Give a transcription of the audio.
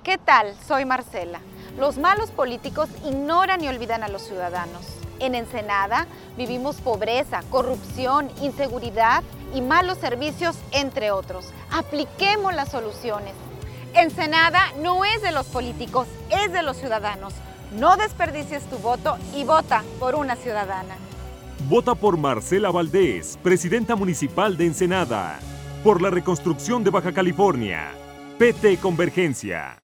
¿Qué tal? Soy Marcela. Los malos políticos ignoran y olvidan a los ciudadanos. En Ensenada vivimos pobreza, corrupción, inseguridad y malos servicios, entre otros. Apliquemos las soluciones. Ensenada no es de los políticos, es de los ciudadanos. No desperdicies tu voto y vota por una ciudadana. Vota por Marcela Valdés, presidenta municipal de Ensenada. Por la reconstrucción de Baja California. PT Convergencia.